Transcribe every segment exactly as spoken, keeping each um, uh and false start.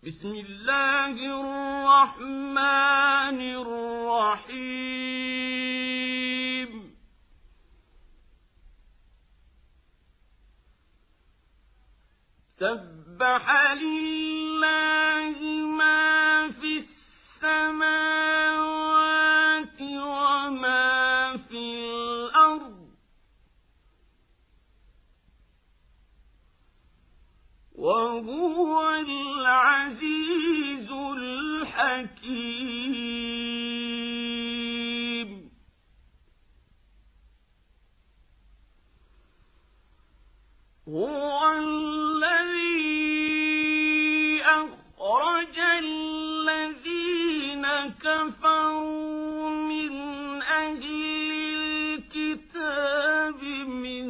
بسم الله الرحمن الرحيم سبح لله ما في السماوات وما في الأرض وهو العزيز الحكيم هو الذي أخرج الذين كفروا من أهل الكتاب من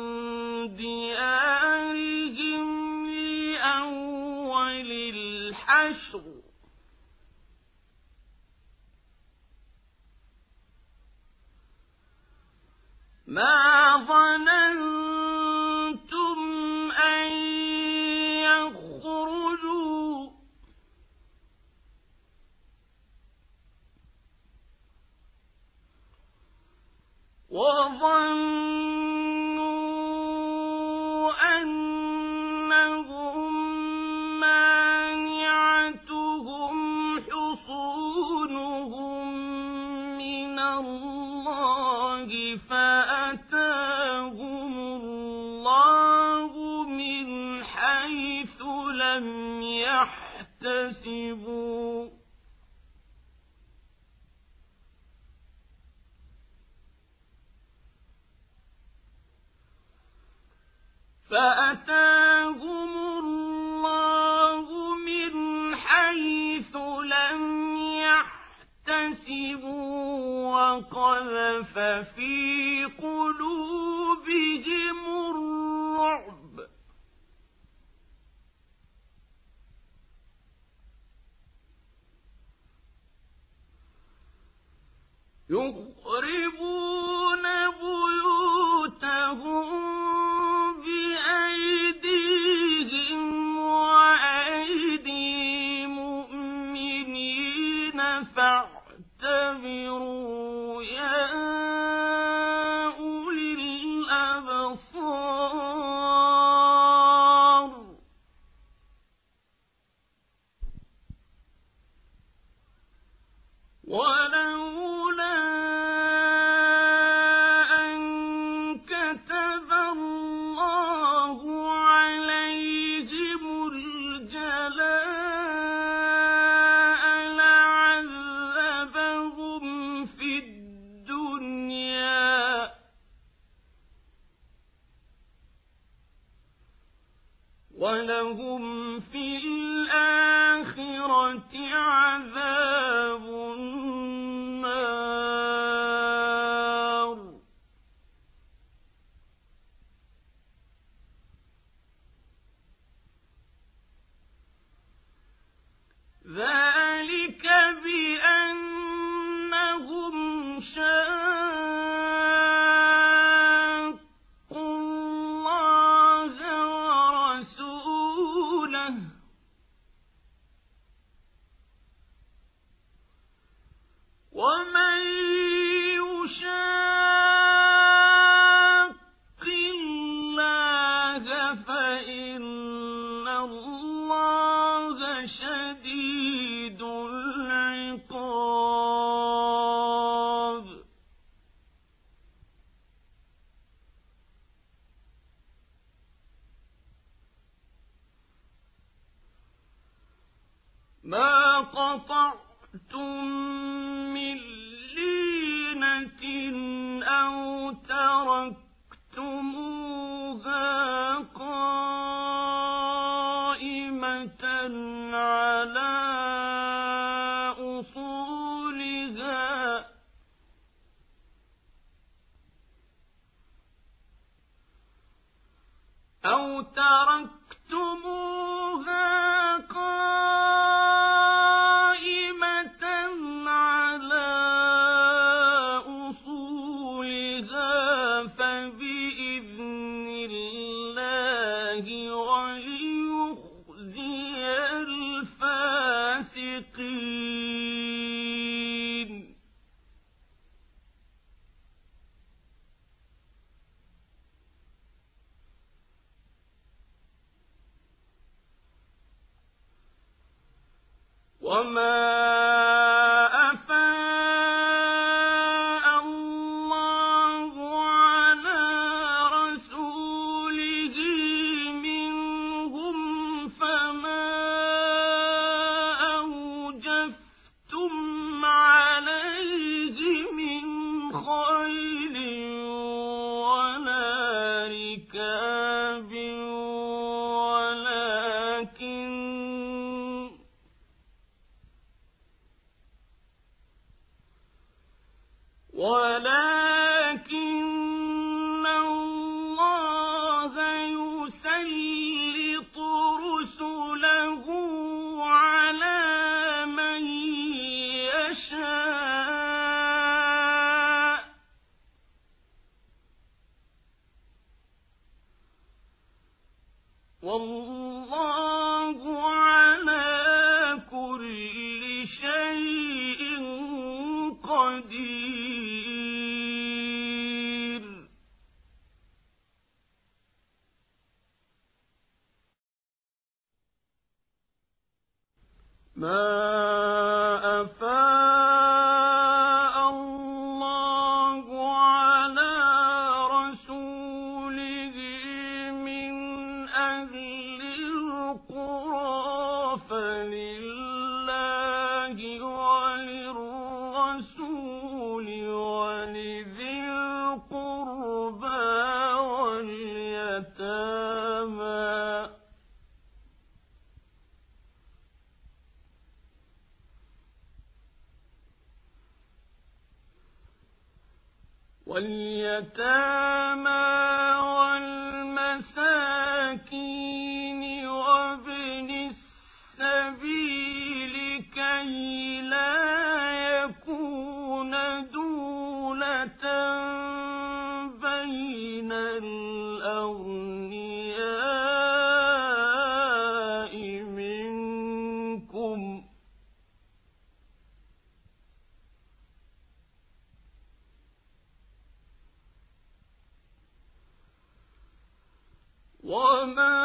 ديارهم لأول الحشر ما ظننتم أن يخرجوا وظنوا أنهم مانعتهم حصونهم من الله فأتاهم الله من حيث لم يحتسبوا فأتاهم الله من حيث لم يحتسبوا وقذف في قلوبهم الرعب يخربون بيوتهم بأيديهم وأيدي مؤمنين فاعتبروا يا أولي الأبصار ولولا أن كتب الله عليهم الجلاء لعذبهم في الدنيا ولهم في الآخرة عذاب النار ذلك بأنهم شاقوا الله ورسوله ومن يشاق الله فإن الله شديد العقاب ما قطعتم من لينة أو تركتموها قائمة على أصولها أو تركتموها قائمة على أصولها فبإذن الله وليخزي الفاسقين وما أفاء الله على رسوله منهم فما أوجفتم عليه من خيل ولا ركاب ولكن الله يسلط رسله على من يشاء والله على كل شيء قدير. ما أفاء الله على رسوله من أهل القرى فلله وللرسول ولذي القربى واليتامى واليتامى والمساكين وابن السبيل كي لا يكون دولة بين الأغنياء منكم وما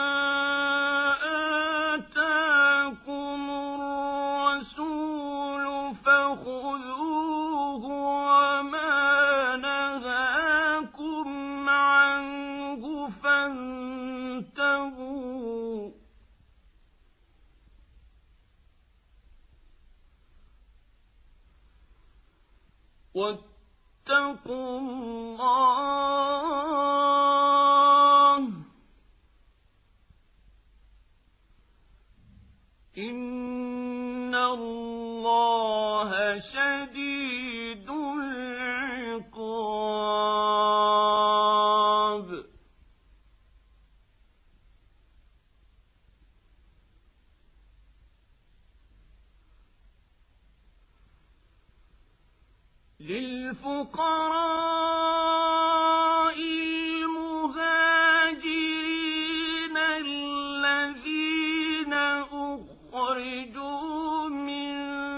آتاكم الرسول فخذوه وما نهاكم عنه فانتهوا واتقوا الله إن الله شديد العقاب. للفقراء المهاجرين الذين أخرجوا من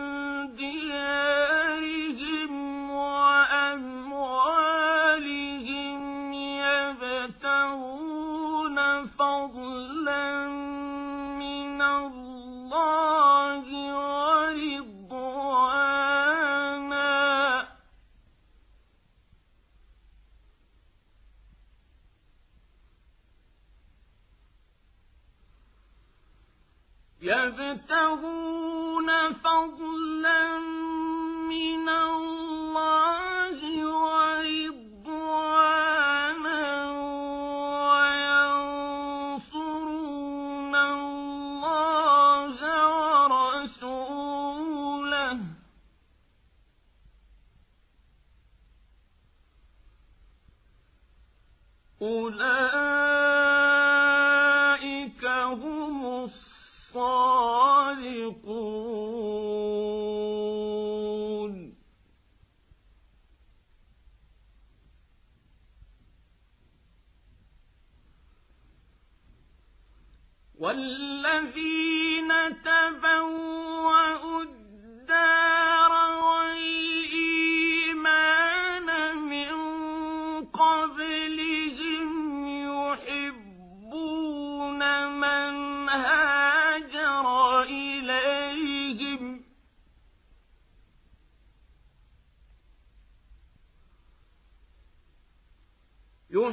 ديارهم وأموالهم يبتغون فضلا من الله ورضوانا يبتغون فضلا من الله ورضوانا وينصرون الله ورسوله أولئك هم الصادقون. والذين تبوأوا الدار والإيمان من قبلهم يحبون من هاجر إليهم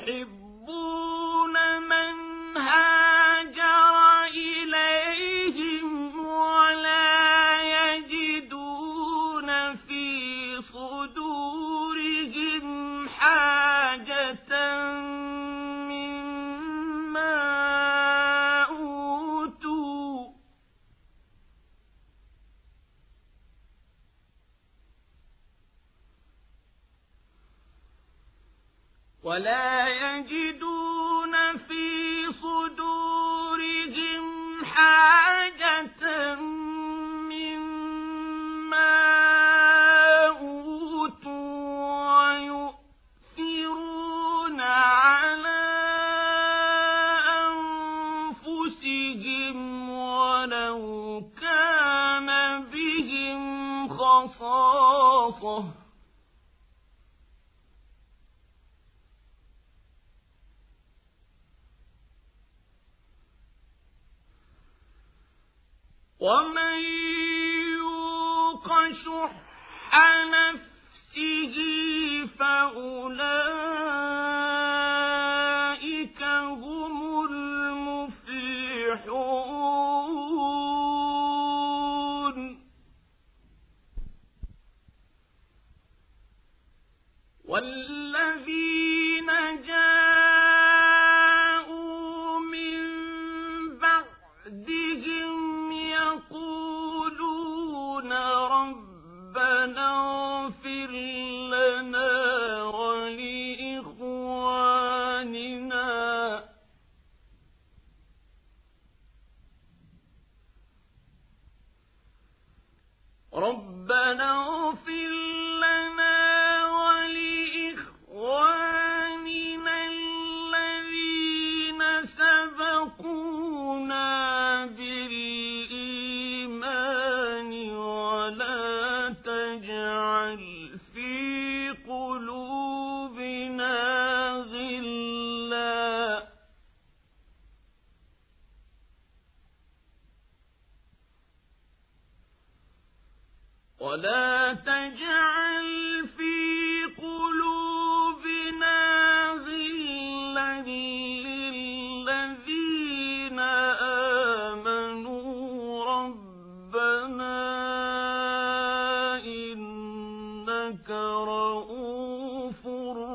يحبون من هاجر إليهم ولا يجدون في صدورهم حاجة مما أوتوا ولا يجدون في صدورهم حاجة مما أوتوا ويؤثرون على أنفسهم ولو كان بهم خصاصة ومن يوق شح نفسه فأولئك هم المفلحون والذين جاءوا من بعدهم يقولون ربنا اغفر لنا ولإخواننا ربنا اغفر لنا ولإخواننا الذين سبقونا بالإيمان ولا تجعل في قلوبنا غلا ولا تجعل في قلوبنا غلا للذين آمنوا ربنا إنك رؤوف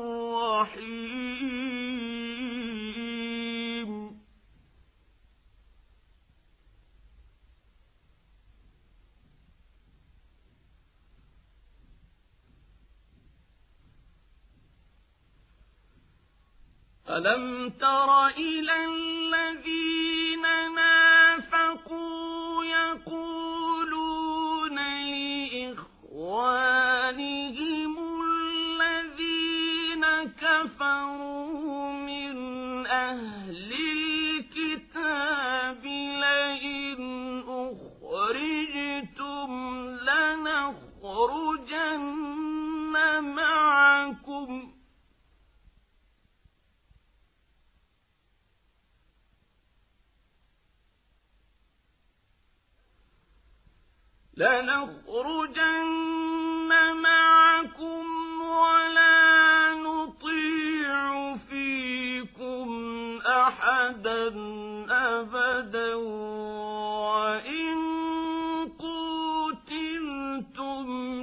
رحيم ألم تر إلى الذين نافقوا يقولون لإخوانهم الذين كفروا من أهل الكتاب لئن أخرجتم لنخرجن معكم لنخرجن معكم ولا نطيع فيكم أحدا أبدا وإن قتلتم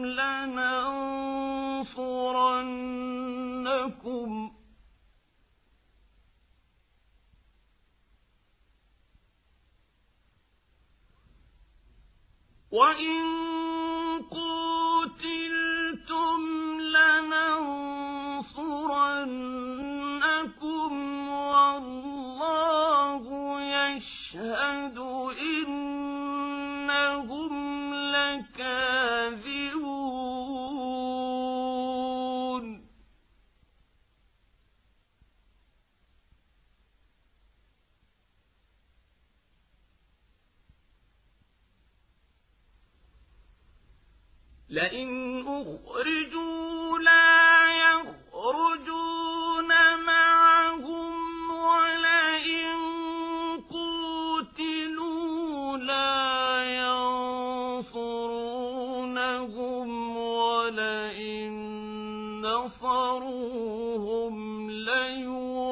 لننصرنكم وإن قتلتم لننصرنكم والله يشهد إنهم لكاذبون لئن أخرجوا لا يخرجون معهم ولئن قتلوا لا ينصرونهم ولئن نصروهم ليولون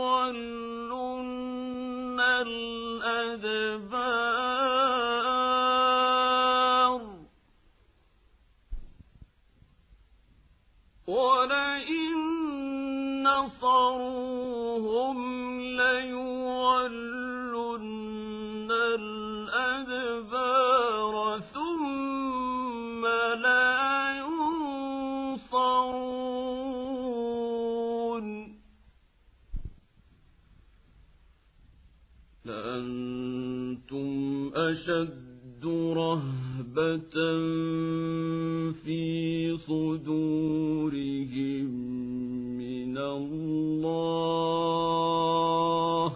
الأدبار ولئن نصروهم ليولن الأدبار ثم لا ينصرون لأنتم أشد رهبة في صدورهم من الله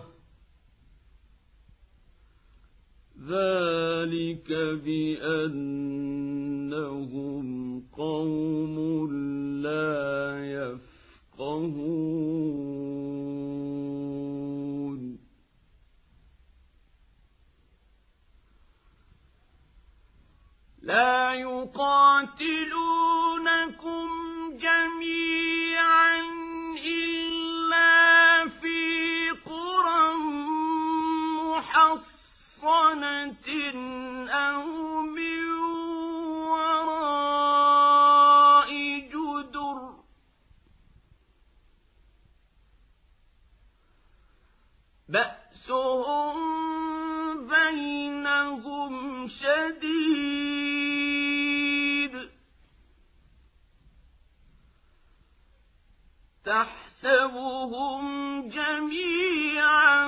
ذلك بأنهم قوم لا يفقهون لا يقاتلونكم جميعا إلا في قرى محصنة أو من وراء جدر بأسهم بينهم شديد تحسبهم جميعا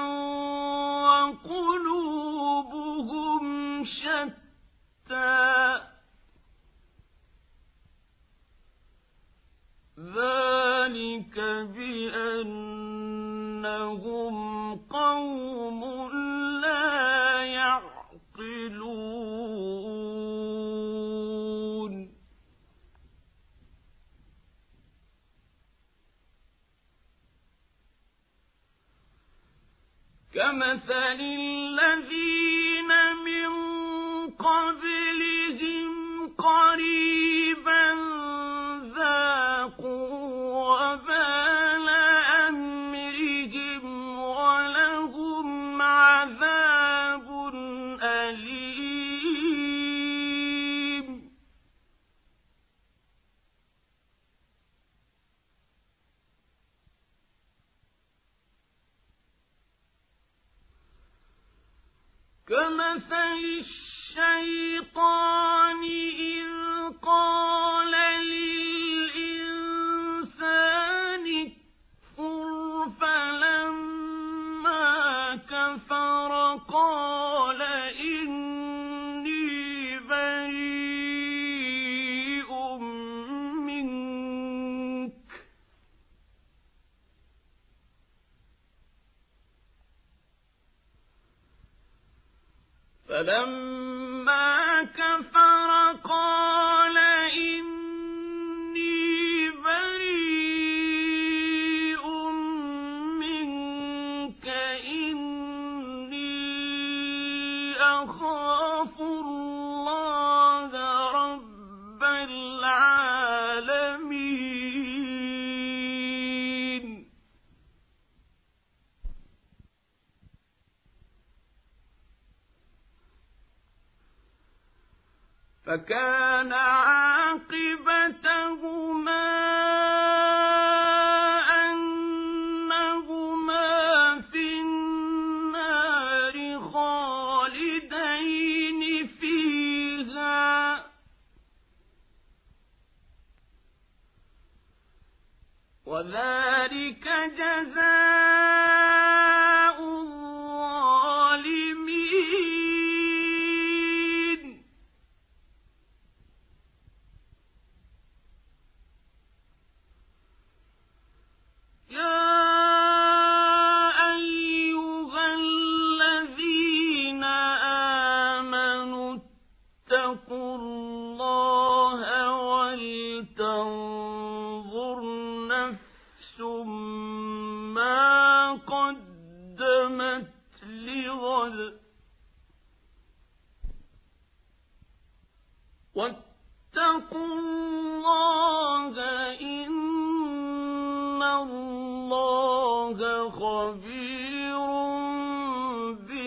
وقلوبهم شتى ذلك بأنهم قوم لا يعقلون كمثل الذين من قبلهم قريبا ذاقوا وبال أمرهم ولهم عذاب أليم كمثل الشيطان إذ قال للإنسان اكفر فلما كفر قال إني بريء منك فلما كفر قال إني بريء منك إني أخاف الله رب العالمين فكان عاقبتهما أنهما في النار خالدين فيها وذلك جزاء الظالمين يا أيها الذين آمنوا اتقوا الله ولتنظر نفس ما قدمت لغد واتقوا الله إن الله خبير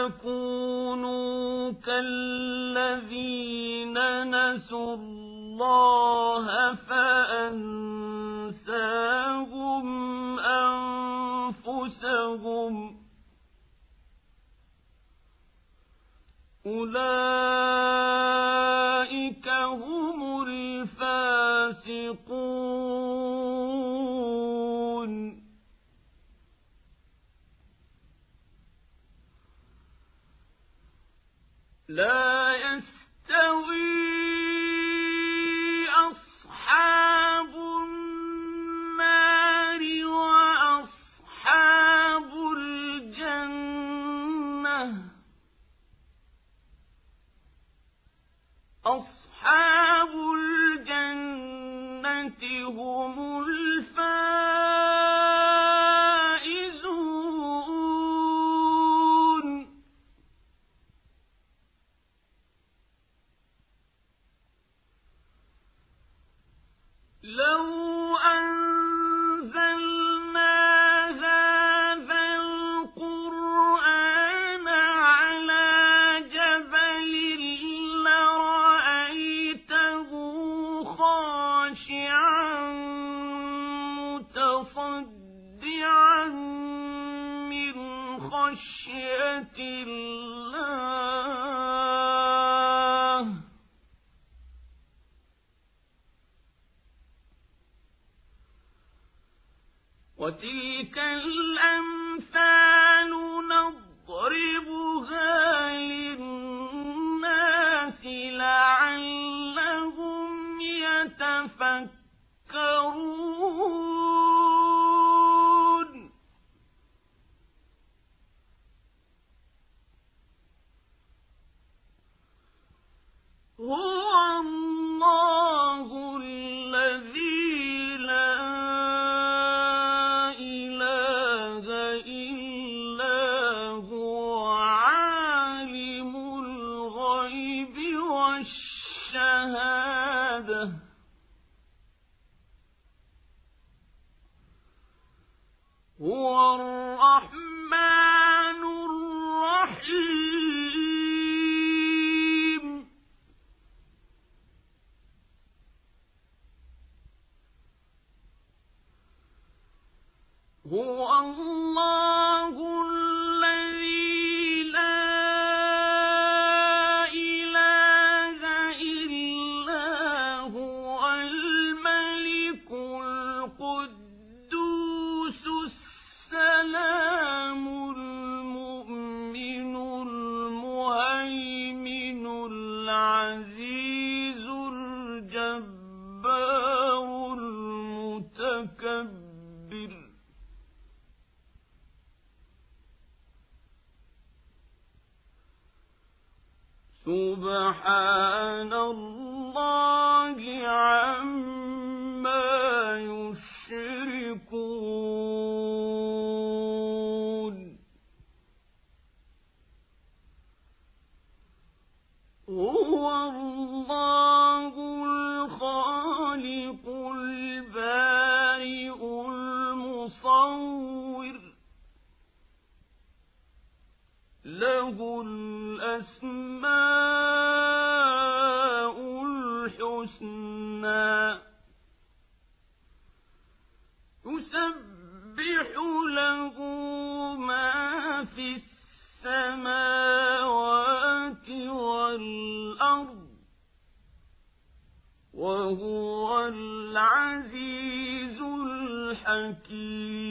تكونوا كالذين نسوا الله فأنساهم أنفسهم أولئك هم الفاسقون لا يستوي أصحاب النار وأصحاب الجنة أصحاب الجنة هم الفائزون لو أنزلنا هذا القرآن على جبل لرأيته خاشعا متصدعا من خشية الله وتلك الأمثال نضربها للناس لعلهم يتفكرون هو الله الذي لا إله إلا هو عالم الغيب والشهادة هو الرحمن الرحيم هو الله الذي لا إله إلا هو الملك القدوس السلام المؤمن المهيمن العزيز الجبار المتكبر سبحان الله عما يشركون هو الله الخالق البارئ المصور له الأسماء الحسنى يسبح له ما في السماوات والأرض وهو العزيز الحكيم